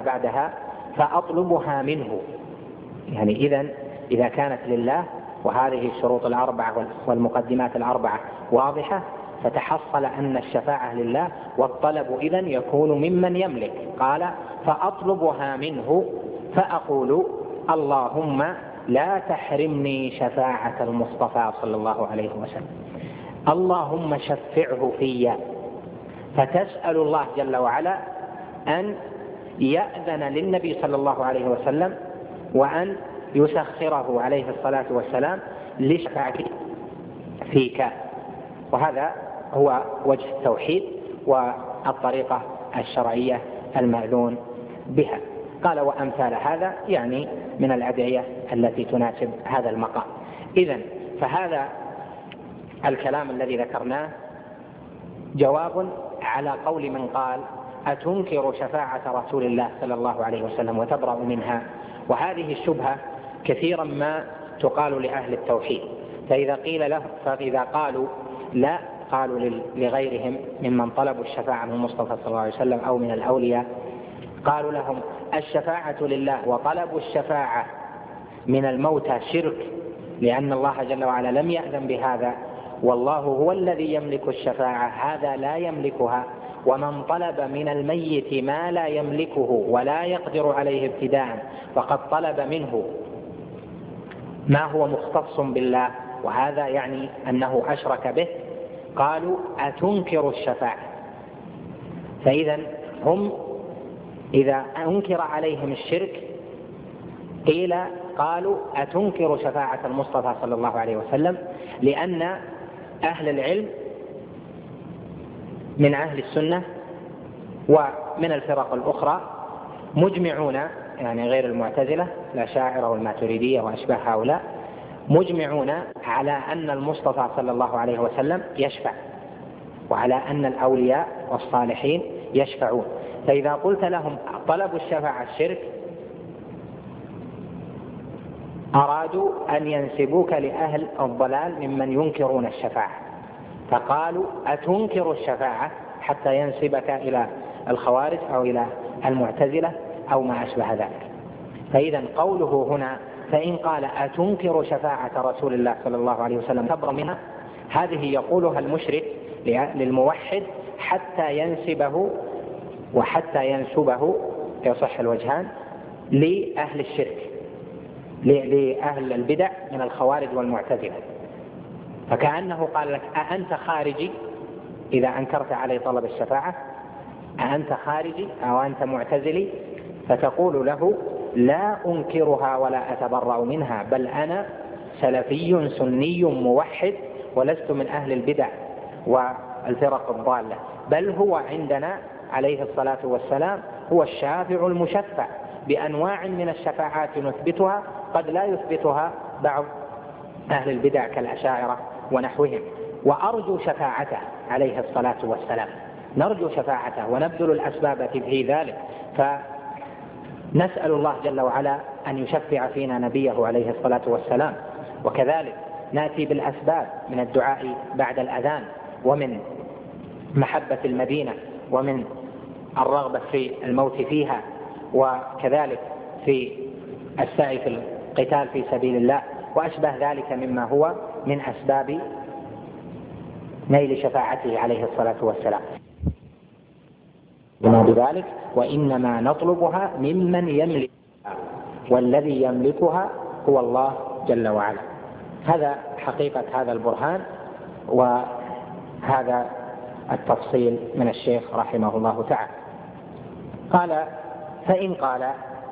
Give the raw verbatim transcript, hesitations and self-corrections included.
بعدها فأطلبها منه. يعني إذن إذا كانت لله وهذه الشروط الأربعة والمقدمات الأربعة واضحة فتحصل أن الشفاعة لله، والطلب إذن يكون ممن يملك. قال فأطلبها منه فأقول اللهم لا تحرمني شفاعة المصطفى صلى الله عليه وسلم، اللهم شفعه في. فتسأل الله جل وعلا أن يأذن للنبي صلى الله عليه وسلم وأن يسخره عليه الصلاة والسلام لشفاعته فيك. وهذا هو وجه التوحيد والطريقة الشرعية المأذون بها. قال وأمثال هذا يعني من الأدعية التي تناسب هذا المقام. إذن فهذا الكلام الذي ذكرناه جواب على قول من قال أتنكر شفاعة رسول الله صلى الله عليه وسلم وتبرأ منها. وهذه الشبهة كثيرا ما تقال لأهل التوحيد، فإذا قيل له فإذا قالوا لا، قالوا لغيرهم ممن طلبوا الشفاعة من المصطفى صلى الله عليه وسلم أو من الأولياء، قالوا لهم الشفاعة لله وطلب الشفاعة من الموتى شرك، لأن الله جل وعلا لم يأذن بهذا، والله هو الذي يملك الشفاعة، هذا لا يملكها. ومن طلب من الميت ما لا يملكه ولا يقدر عليه ابتداء فقد طلب منه ما هو مختص بالله، وهذا يعني أنه أشرك به. قالوا أتنكر الشفاعة. فإذا هم إذا أنكر عليهم الشرك قيل قالوا أتنكر شفاعة المصطفى صلى الله عليه وسلم، لأن أهل العلم من أهل السنة ومن الفرق الأخرى مجمعون، يعني غير المعتزلة الأشاعرة والماتريدية وأشباه هؤلاء، مجمعون على أن المصطفى صلى الله عليه وسلم يشفع، وعلى أن الأولياء والصالحين يشفعون. فإذا قلت لهم طلب الشفاعة الشرك أرادوا أن ينسبوك لأهل الضلال ممن ينكرون الشفاعة، فقالوا أتنكر الشفاعة حتى ينسبك إلى الخوارج أو إلى المعتزلة أو ما أشبه ذلك. فإذا قوله هنا فإن قال أتنكر شفاعة رسول الله صلى الله عليه وسلم تبرأ منها، هذه يقولها المشرك للموحد حتى ينسبه وحتى ينسبه يصح الوجهان لأهل الشرك، لأهل البدع من الخوارج والمعتزلة. فكأنه قال لك أأنت خارجي إذا أنكرت علي طلب الشفاعة، أأنت خارجي أو أنت معتزلي؟ فتقول له لا أنكرها ولا أتبرأ منها، بل أنا سلفي سني موحد ولست من أهل البدع والفرق الضالة، بل هو عندنا عليه الصلاة والسلام هو الشافع المشفع بأنواع من الشفاعات نثبتها قد لا يثبتها بعض أهل البدع كالأشاعرة ونحوهم. وأرجو شفاعته عليه الصلاة والسلام، نرجو شفاعته ونبذل الأسباب في ذلك، فنسأل الله جل وعلا أن يشفع فينا نبيه عليه الصلاة والسلام. وكذلك نأتي بالأسباب من الدعاء بعد الأذان، ومن محبة المدينة، ومن الرغبة في الموت فيها، وكذلك في السعي في القتال في سبيل الله وأشبه ذلك مما هو من أسباب نيل شفاعته عليه الصلاة والسلام. وما بذلك وإنما نطلبها ممن يملكها، والذي يملكها هو الله جل وعلا. هذا حقيقة هذا البرهان وهذا التفصيل من الشيخ رحمه الله تعالى. قال فإن قال